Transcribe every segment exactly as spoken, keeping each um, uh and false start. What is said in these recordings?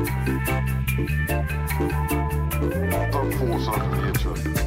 The force of nature.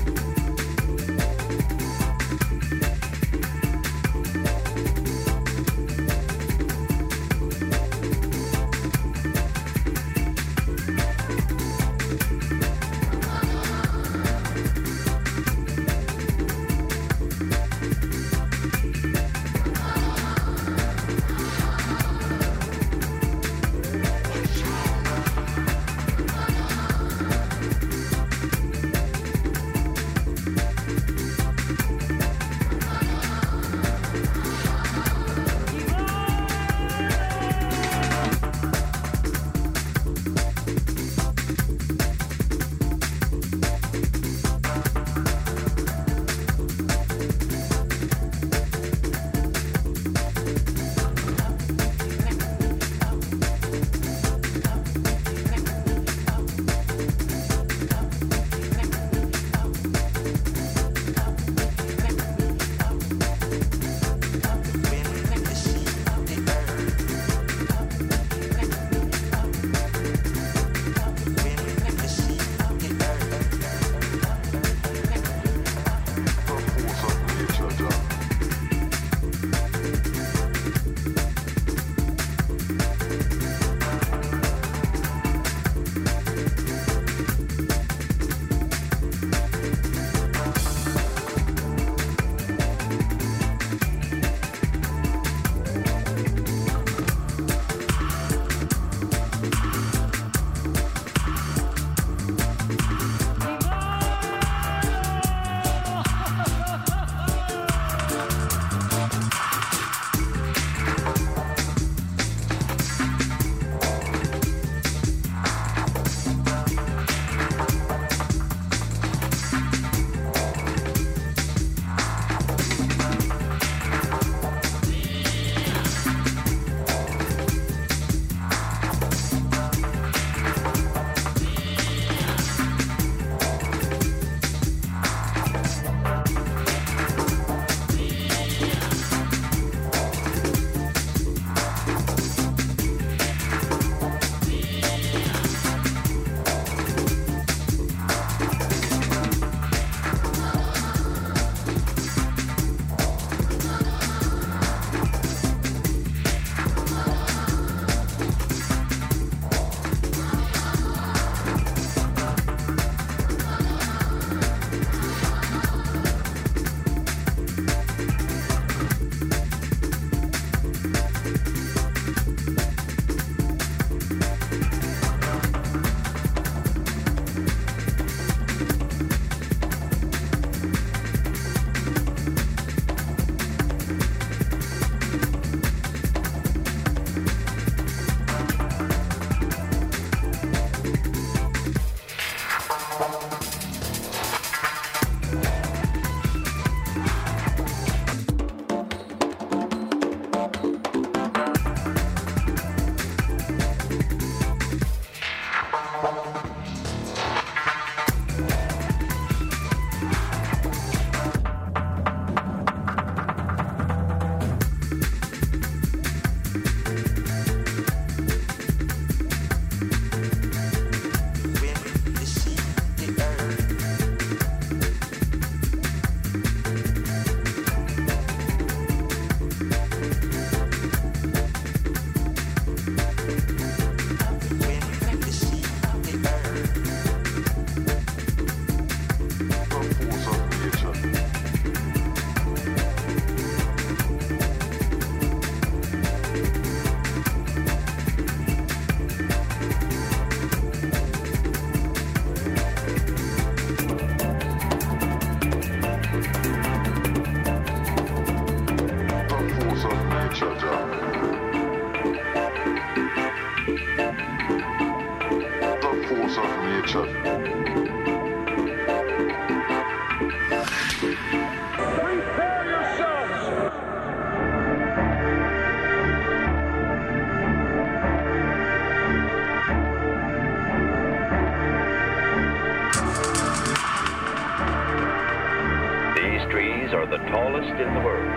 are the tallest in the world.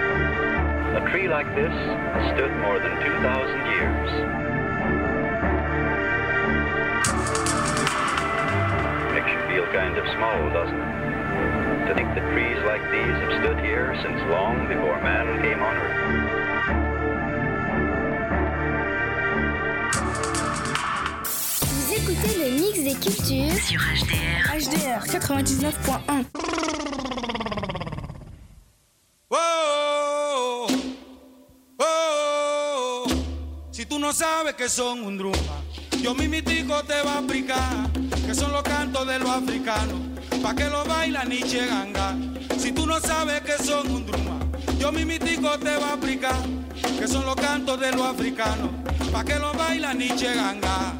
A tree like this has stood more than two thousand years. small, doesn't it? To think that trees like these have stood here since long before man came on Earth. Vous écoutez le mix des cultures sur H D R. H D R quatre-vingt-dix-neuf point un. Oh, oh, oh, si tú no sabes que son un druma, yo mimitico te va a explicar que son los cantos de los africanos, pa' que lo bailan y cheganga. Si tú no sabes que son un druma, yo mimitico te va a explicar que son los cantos de los africanos, pa' que lo bailan y cheganga.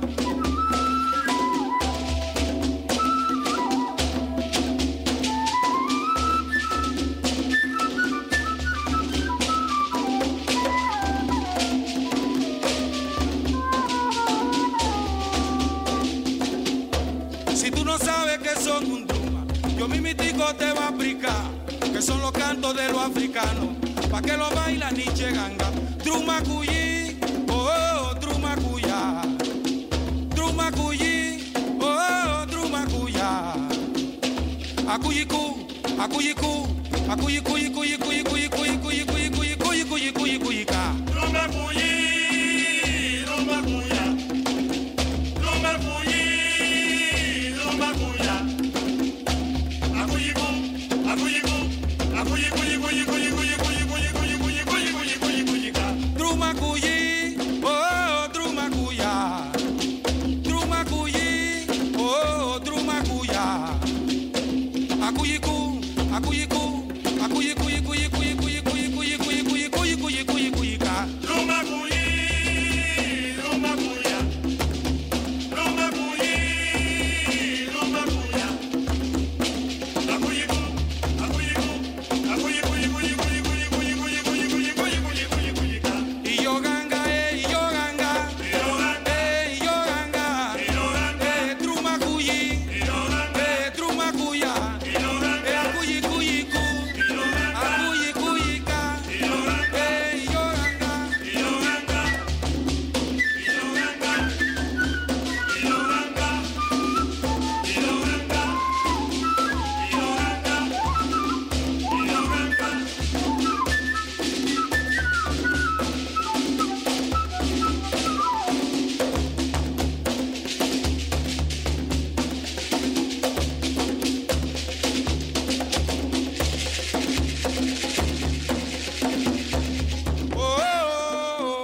Te va a explicar que son los cantos de los africanos, pa' que lo bailan ni cheganga. Druma cuyi, oh, oh, druma cuya. Druma cuyi, oh, oh, druma cuya. Akuyiku, akuyiku, akuyiku, kuyi, kuyi, kuyi, kuyi, kuyi, kuyi, kuyi, kuyi, kuyi, kuyi, kuyi, kuyi, ka. Druma cuyi, druma cuya. Druma cuyi, druma cuya. Druma cuyi, oh, druma cuya. Druma cuyi, oh, druma cuya. Akuyiku, akuyiku, akuyiku, kuyi, kuyi, kuyi, kuyi, kuyi, kuyi, kuyi, kuyi, kuyi, kuyi, kuyi, ka. Druma cuyi, druma cuya. Druma cuyi, druma cuya. Akuyiku, akuyiku, akuyiku, kuyi, kuyi, kuyi, kuyi, kuyi, kuyi, kuyi, kuyi, kuyi, kuyi, kuyi, ka. Iyo ganga, eh, iyo ganga. Iyo ganga, eh, iyo ganga. Iyo ganga, eh, druma cuyi. Iyo ganga, eh, druma cuya. Iyo ganga, eh, akuyi, kuyi, ku. Iyo ganga, akuyi, kuyi, ka. Iyo ganga, eh, iyo ganga. Iyo ganga, iyo ganga. Iyo ganga, iyo ganga. Iyo ganga, oh,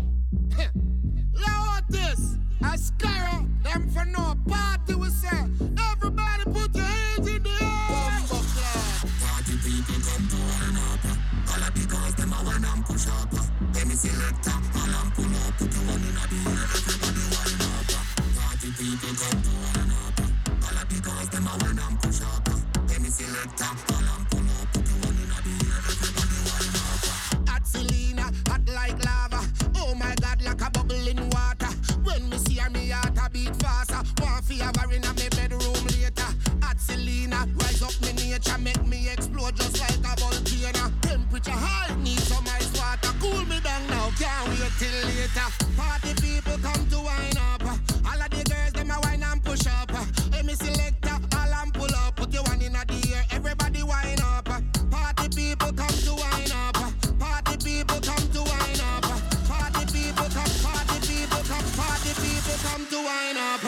Lord, this a Scarrow, them for no party we say. Everybody put your hands in the air. Party people come to wine up. All of the girls them a wine and push up. Let me select up, all and pull up. Put your one in the air, everybody wine up. Party people come to wine up. All of the girls them a wine and push up. Let me select up, all and pull up. Put your one in the air, everybody wine up. Hot Selena, hot like lava. Oh my God, like a bubble in water. When me see her, me heart a beat faster. One fever in a me bedroom later. Hot Selena, rise up me nature, make me explode just like a volcano. Temperature high, need some ice water. Cool me down now, can't wait till later. Party people come to wine up. All of the girls them a wine and push up. Hey, me selector, all and pull up. Put your one in the air, everybody wine up. Party people come to wine up. Party people come to wine up. Party people come, party people come, party people come to wine up.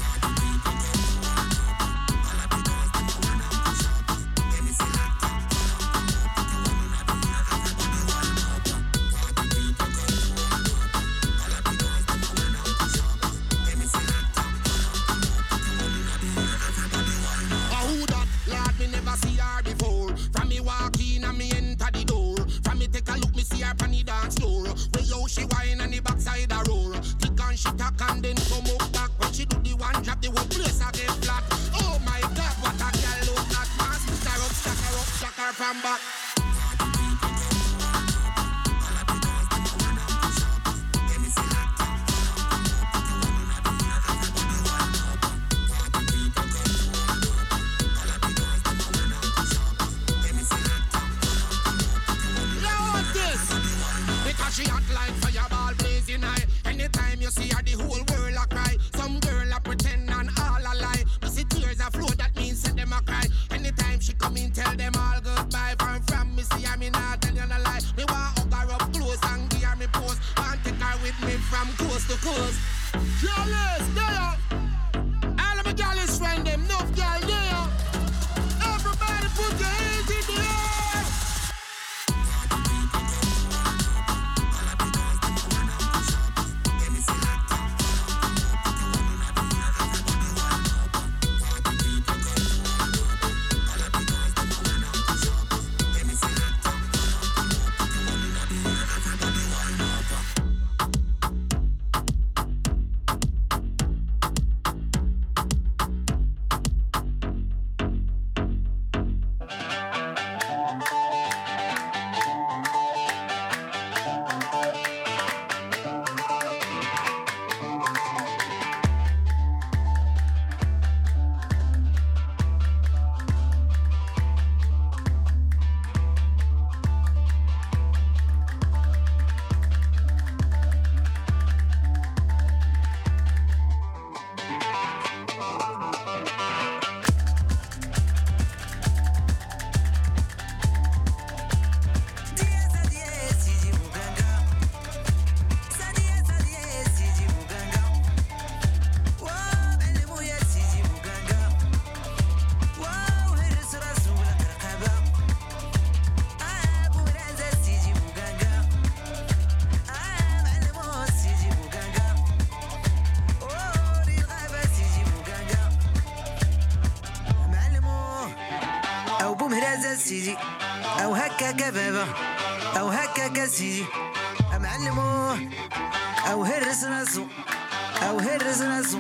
Ah, who that? Lord, me never see her before. From me walk in and me enter the door. From me take a look, me see her on the dance floor. Where yo she whine and the backside a roll. Tick and she tack and then come up back. When she do the one nose. Jealous, there. All of my jealous friend them, enough girl there. Everybody put your hands in the air. سيدي أو هكا كبابة أو هكا كسيدي أمعلموه أو هرس ناسو أو هرس ناسو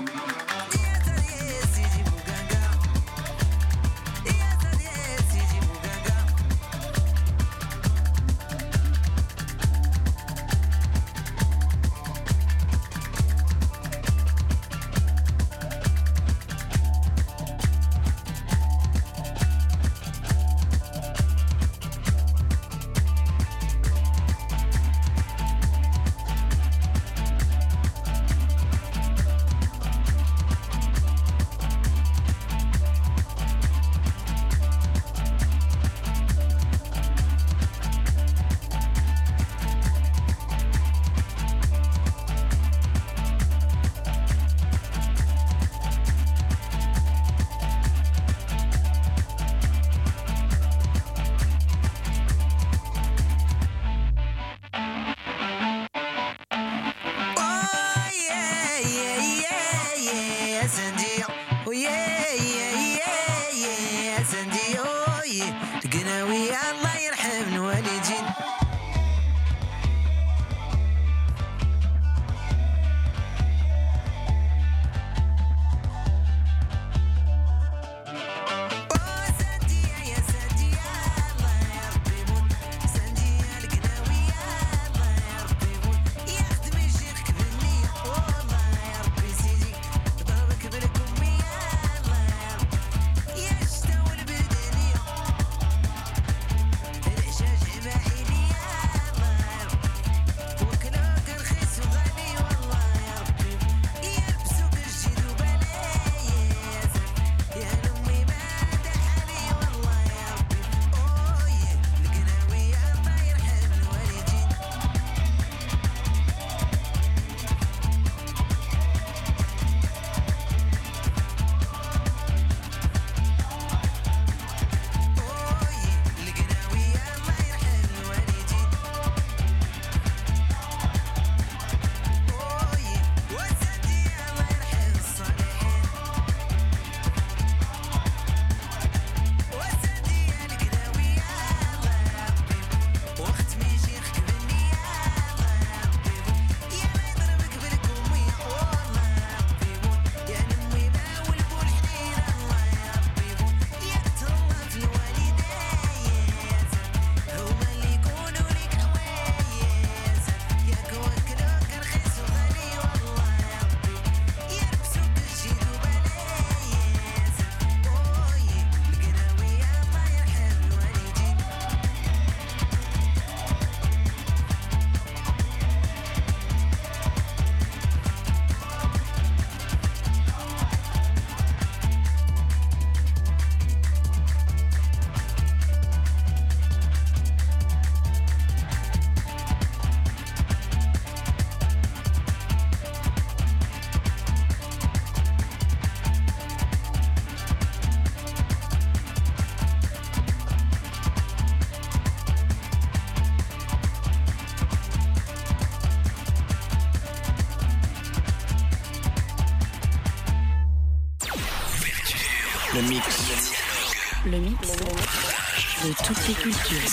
Le mix. Le mix de toutes les cultures.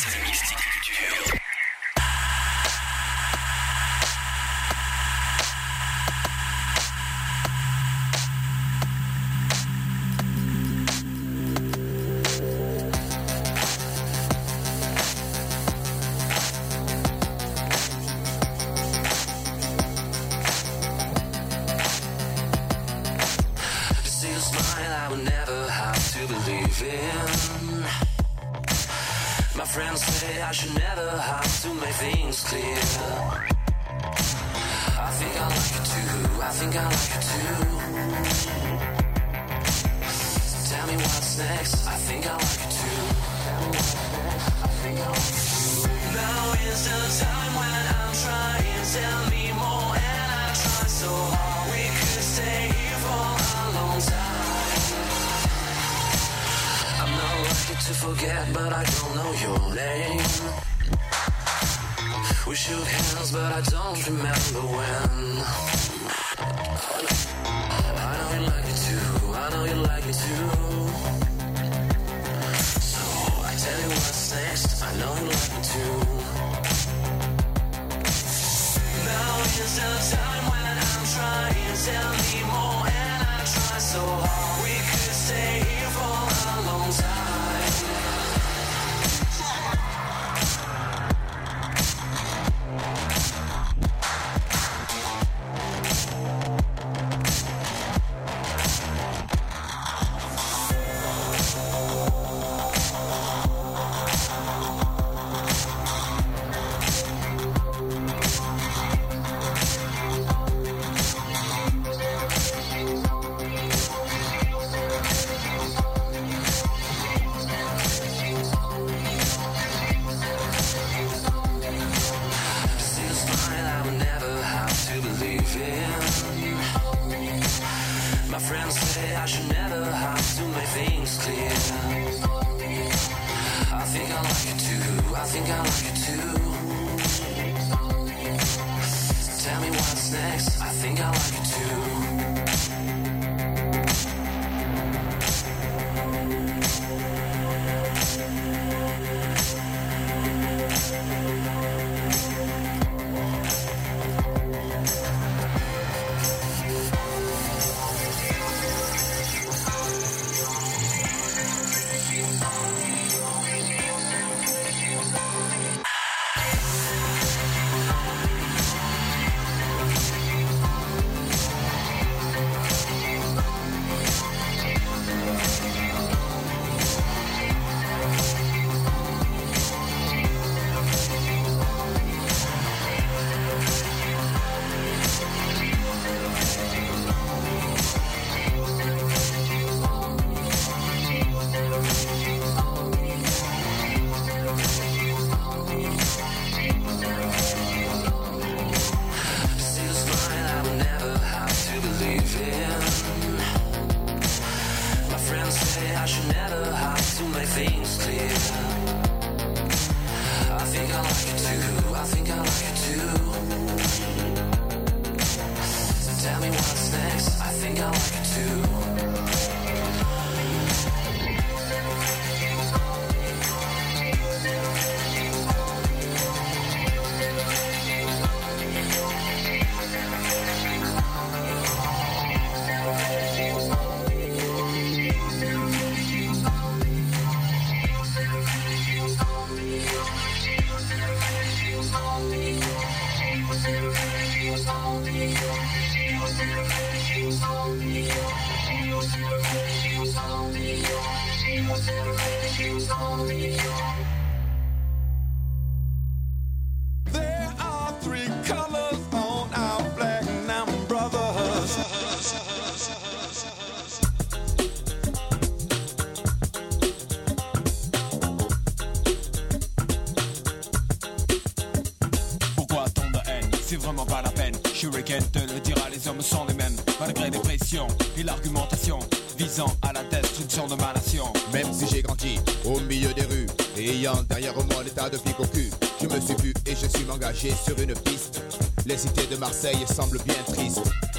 Shuriken te le dira, les hommes sont les mêmes, malgré les pressions et l'argumentation visant à la destruction de ma nation. Même si j'ai grandi au milieu des rues et ayant derrière moi l'état de pique au cul, je me suis vu et je suis engagé sur une piste. Les cités de Marseille semblent bien tristes.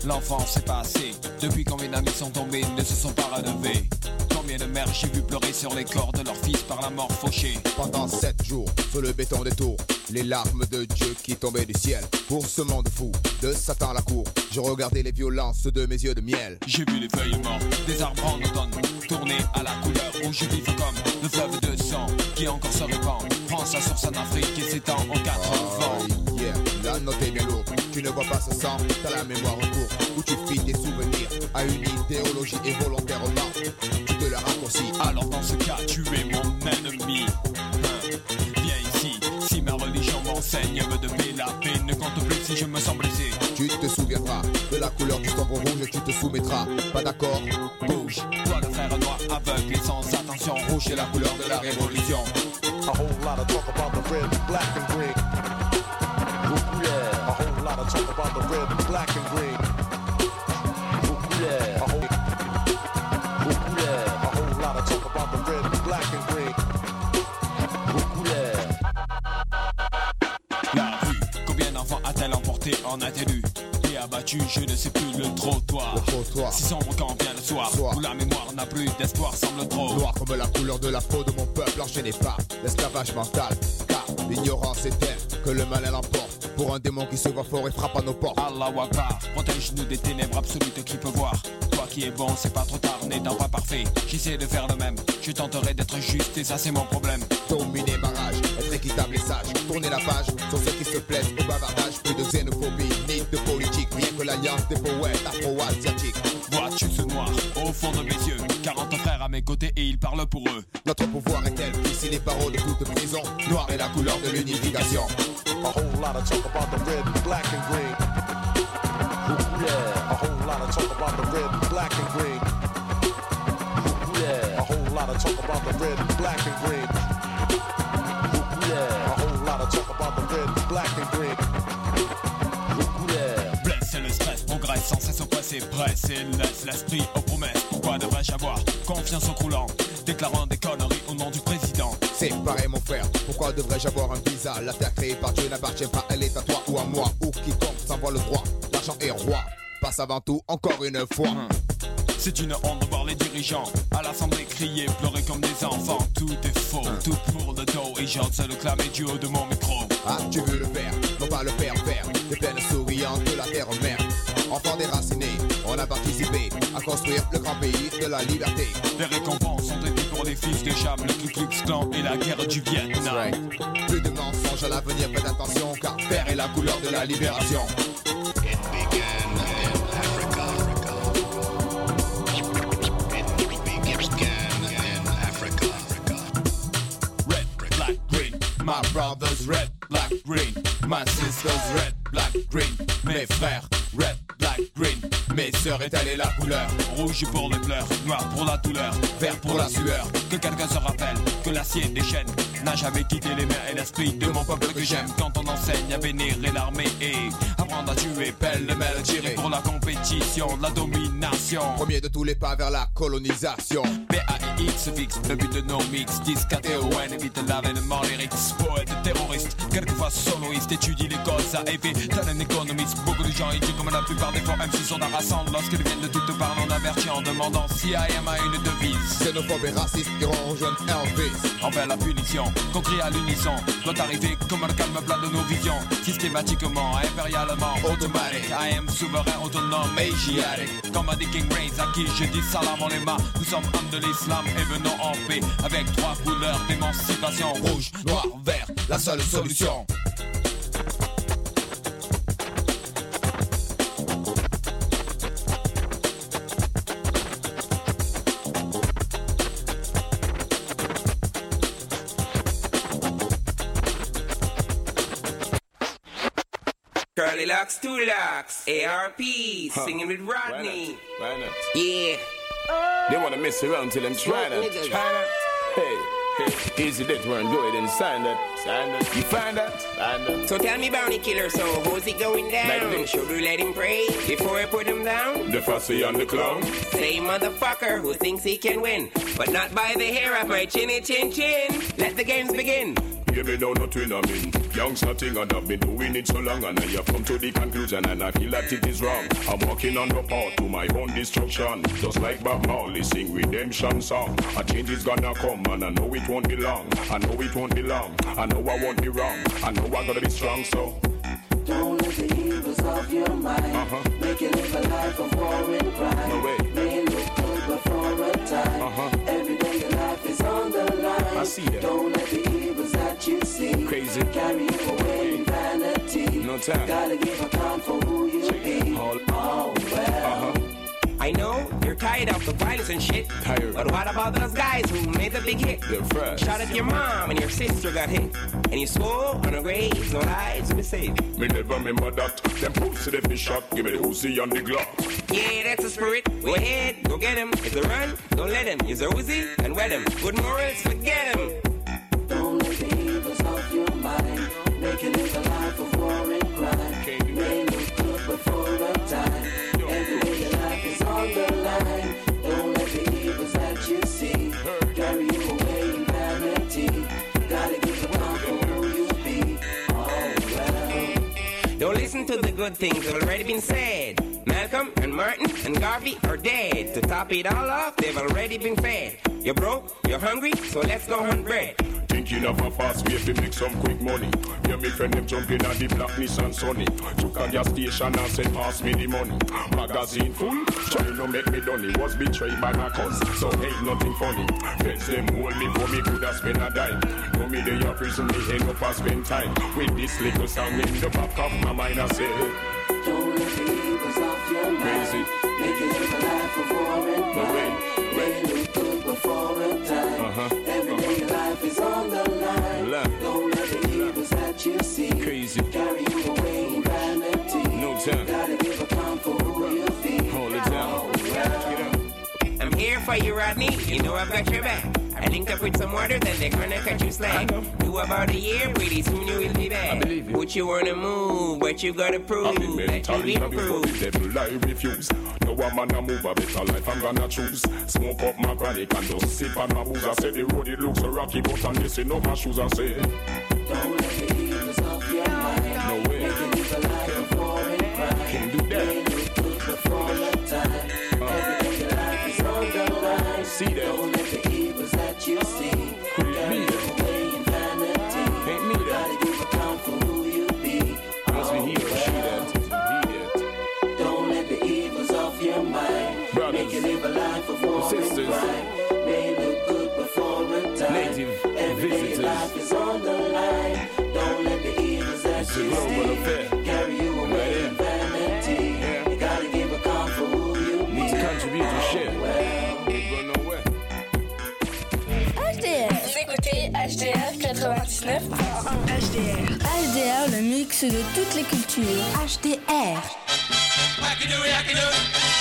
L'enfance est passée. Depuis combien d'amis sont tombés, ne se sont pas relevés. Combien de mères j'ai vu pleurer sur les corps de leurs fils par la mort fauchée. Pendant sept jours, sur le béton des tours, les larmes de Dieu qui tombaient du ciel. Pour ce monde fou, de Satan à la cour, je regardais les violences de mes yeux de miel. J'ai vu les feuilles mortes, des arbres en automne, tourner à la couleur rouge vive comme le fleuve de sang qui encore se répand. Prends sa source en Afrique et s'étend aux quatre oh, vents. Yeah, la note est bien lourde, tu ne vois pas ce sang, t'as la mémoire en cours, où tu files tes souvenirs à une idéologie involontairement. Tu te la raccourcis. Alors dans ce cas, tu es mon ennemi. Hein, viens ici, si ma religion m'enseigne, me de paix, la paix ne compte plus si je me sens blessé. Tu te souviendras de la couleur du sombre rouge et tu te soumettras. Pas d'accord? Bouge, toi le frère noir aveugle et sans attention. Rouge est la couleur de la révolution. A whole lot of talk about the red, black and green. A whole lot of talk about the red, black and green. A whole, a whole lot of talk about the red, black and green. La rue, combien d'enfants a-t-elle emporté en attelus et abattu, je ne sais plus, le trottoir. Le trottoir. Si sombre quand vient le soir, soir, où la mémoire n'a plus d'espoir, semble trop noir comme la couleur de la peau de mon peuple, enchaîné par l'esclavage mental. Car l'ignorance est telle que le mal elle emporte. Pour un démon qui se voit fort et frappe à nos portes. Allahu Akbar, protège-nous des ténèbres absolutes qui peut voir. Toi qui es bon, c'est pas trop tard, n'étant pas parfait. J'essaie de faire le même, je tenterai d'être juste et ça c'est mon problème. Dominer ma rage, être équitable et sage. Tourner la page sur ceux qui se plaisent au bavardage. Plus de xénophobie, ni de politique. Rien que l'alliance des poètes afro-asiatiques. Vois-tu ce noir au fond de mes yeux? quarante frères à mes côtés et ils parlent pour eux. Notre pouvoir est tel qu'ici les barreaux de toute prison. Noir est la couleur de l'unification. A whole lot of talk about the red, black and green. A whole lot of talk about the red, black and green. A whole lot of talk about the red, black and green. A whole lot of talk about the red, black and green. Blesse le stress, progresse sans cesse au passé, presse et laisse l'esprit aux promesses. Pourquoi devrais-je avoir confiance au croulant, déclarant des conneries au nom du président? C'est pareil mon frère, pourquoi devrais-je avoir un visa? La terre créée par Dieu n'appartient pas, elle est à toi ou à moi. Ou quiconque s'envoie le droit, l'argent est roi. Passe avant tout, encore une fois. Mmh. C'est une honte de voir les dirigeants à l'assemblée crier, pleurer comme des enfants. Tout est faux, mmh. tout pour le dos et j'ose le clamer du haut de mon micro. Ah, tu veux le faire, non pas le faire faire. Des peines souriantes de la terre mère. Enfants déracinés, on a participé à construire le grand pays de la liberté. Les récompenses ont été pour les fils de Cham, le Ku Klux Klan et la guerre du Vietnam. Right. Plus de mensonges à l'avenir, faites attention, car vert est la couleur de la libération. It began in Africa. It began in Africa. Red, black, green. My brothers, red, black, green. My sisters, red, black, green. Mes frères, red, black, green. Mes sœurs, étalent la couleur. Rouge pour les pleurs, noir pour la douleur, vert pour la sueur. Que quelqu'un se rappelle que l'acier des chaînes n'a jamais quitté les mains et l'esprit de mon peuple que j'aime. Quand on enseigne à vénérer l'armée et apprendre à tuer, pêle-mêle, tirer pour la compétition, de la domination. Premier de tous les pas vers la colonisation. P A I X fixe le but de nos mix. Disque T O N évite l'avènement lyrics. Poète, terroriste, quelquefois soloiste. Étudie les causes à effet, tel un économiste. Beaucoup de gens étudient comme la plupart des fois M C sont harassants lorsqu'ils viennent de toutes parts en averti en demandant si I am a une devise. Xénophobes et racistes iront rejoindre Elvis. Envers la punition, qu'on crie à l'unisson, doit arriver comme un calme plat de nos visions. Systématiquement, impérialement, automatique. I am souverain, autonome, asiatique. Comme a dit King Reigns, à qui je dis salam en les mains. Nous sommes hommes de l'islam et venons en paix. Avec trois couleurs d'émancipation, rouge, noir, vert, la seule solution. Curly locks, two locks, A R P, huh. Singing with Rodney. Why not? Why not? Yeah. They wanna mess around till them try that. Try that. Hey, hey, easy that one. Go ahead and sign that. Sign that. You find that? Find that. So tell me, bounty killer, so how's it going down? Like this. Should we let him pray before I put him down? The fussy and the clown. Same motherfucker who thinks he can win, but not by the hair of my chinny chin chin. Let the games begin. Baby, no, not twin, I mean. Youngster thing, and I've been doing it so long, and I have come to the conclusion, and I feel that it is wrong. I'm walking on the path to my own destruction. Just like Bob Marley sing redemption song. A change is gonna come, and I know it won't be long. I know it won't be long. I know I won't be wrong. I know I gotta be strong, so. Don't let the evils of your mind uh-huh. make you live a life of war and crime. No way. May look good before a time. Uh-huh. Every day your life is on the line. I see that. Don't let the evils that you see crazy carry you away in vanity. No time. Gotta give account for who you be. All, oh well. Uh-huh. I know you're tired of the violence and shit. Tired. But what about those guys who made the big hit? They're fresh. Shot at your mom and your sister got hit. And you swore on a grave, no lives to be saved. Me never remember that. Them pussy they be shot. Give me the Uzi on the Glock. Yeah, that's the spirit. Go ahead, go get him. If they run, don't let him. Use a Uzi and wet him. Good morals, forget him. Don't let the evils of your mind make you live a life of war and crime. May look good before a time. Every day your life is on the line. Don't let the evils that you see carry you away in vanity. Gotta give account for who you be. Oh well. Don't listen to the good things that have already been said. Malcolm and Martin and Garvey are dead. To top it all off, they've already been fed. You're broke, you're hungry, so let's go hunt bread. Thinking of a fast way to make some quick money. Yeah, me friend them jumping at the black Nissan Sunny. Took a gas station and said pass me the money. Magazine full, trying to make me done. It was betrayed by my cuz, so ain't nothing funny. Feds them hold me for me could have spent a dime. No me they are prison, me ain't up and spend time. With this little song in the back of my mind I say, don't let the evils of your mind crazy. Make you live a life of war and crime. No way, May you look good before a time. Uh-huh. Every day your life is on the line. Love. Don't let the evils that you see crazy. carry you away in vanity. No time. Gotta give account for who you be. Hold it down. Oh, well. I'm here for you, Rodney. You know I've got your back. I linked up with some orders and they're gonna cut you slack. Do about a year, pretty soon you will be back. I believe you. Put you on a move, but you gotta prove I've been mentally that you before the devil I refuse. No one man a move a better life I'm gonna choose. Smoke up my chronic and just sip on my booze. I say the road it looks so rocky, but I'm missing up my shoes. I say, don't let the evils of your mind no way. make you live a life of war and crime. Can't do that. May look good before a time. Uh, Every day your life is on the line. See that. Don't let the evils that you see Could it carry be you that? away in vanity. Ain't me that. Gotta give account for who you be. Must be Oh, he or she that. Must be he that. don't let the evils of your mind Brothers, make you live a life of war sisters, and crime. May look good before a time. native Every day visitors. your life is on the line. Don't let the evils that It's a you global see affair. carry you away Right in vanity. Yeah. You gotta give account for who you Need to be. contribute to shit. Well, Ain't going nowhere. H D R. Vous écoutez H D R quatre-vingt-dix-neuf point un. H D R. H D R, le mix de toutes les cultures. H D R. I can do it, I can do it.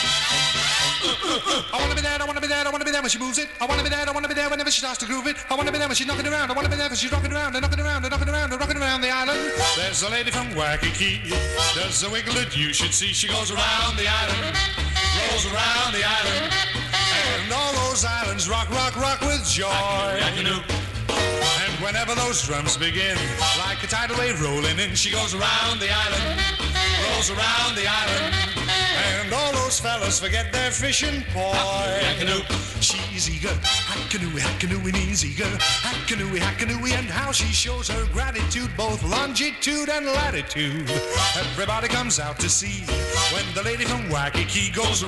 I wanna be there, I wanna be there, I wanna be there when she moves it. I wanna be there, I wanna be there whenever she starts to groove it. I wanna be there when she's knocking around. I wanna be there when she's rocking around and knocking around and knocking around and rocking around the island. There's a lady from Waikiki, does a wiggle that you should see. She goes around the island, rolls around the island, and all those islands rock, rock, rock with joy. And whenever those drums begin, like a tidal wave rolling in, she goes around the island, rolls around the island, and all those fellas forget their fishing poi. She's eager, hackanooey, hackanooey, knees eager, hackanooey, hackanooey, and how she shows her gratitude, both longitude and latitude. Everybody comes out to see when the lady from Waikiki goes